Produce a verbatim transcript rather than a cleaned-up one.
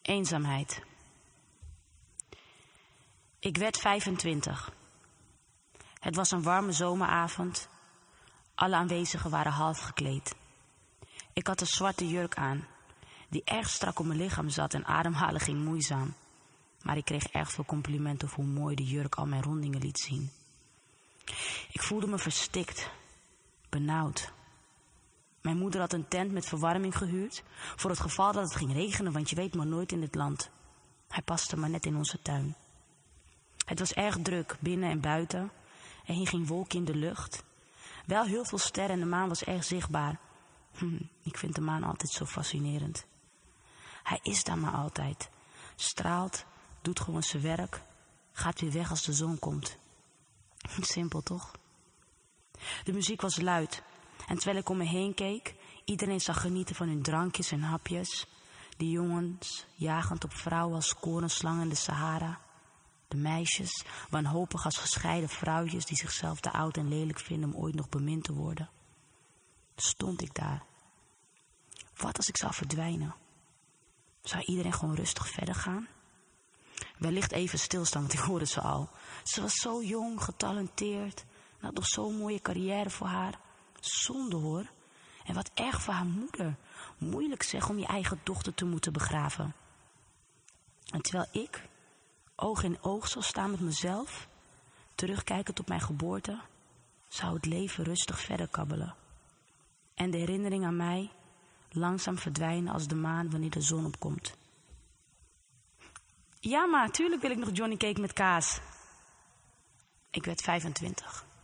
Eenzaamheid. Ik werd vijfentwintig. Het was een warme zomeravond. Alle aanwezigen waren half gekleed. Ik had een zwarte jurk aan, die erg strak op mijn lichaam zat en ademhalen ging moeizaam. Maar ik kreeg erg veel complimenten over hoe mooi de jurk al mijn rondingen liet zien. Ik voelde me verstikt, benauwd. Mijn moeder had een tent met verwarming gehuurd voor het geval dat het ging regenen, want je weet maar nooit in dit land. Hij paste maar net in onze tuin. Het was erg druk, binnen en buiten. Er hing geen wolk in de lucht. Wel heel veel sterren en de maan was erg zichtbaar. Hm, ik vind de maan altijd zo fascinerend. Hij is daar maar altijd. Straalt, doet gewoon zijn werk, gaat weer weg als de zon komt. Simpel toch? De muziek was luid. En terwijl ik om me heen keek, iedereen zag genieten van hun drankjes en hapjes. De jongens jagend op vrouwen als korenslangen in de Sahara. De meisjes wanhopig als gescheiden vrouwtjes die zichzelf te oud en lelijk vinden om ooit nog bemind te worden. Stond ik daar. Wat als ik zou verdwijnen? Zou iedereen gewoon rustig verder gaan? Wellicht even stilstaan, want ik hoorde ze al. Ze was zo jong, getalenteerd. En had nog zo'n mooie carrière voor haar. Zonde hoor. En wat erg voor haar moeder. Moeilijk zeg om je eigen dochter te moeten begraven. En terwijl ik oog in oog zou staan met mezelf, terugkijkend op mijn geboorte, zou het leven rustig verder kabbelen. En de herinnering aan mij langzaam verdwijnen als de maan wanneer de zon opkomt. Ja, maar tuurlijk wil ik nog Johnny Cake met kaas. Ik werd vijfentwintig.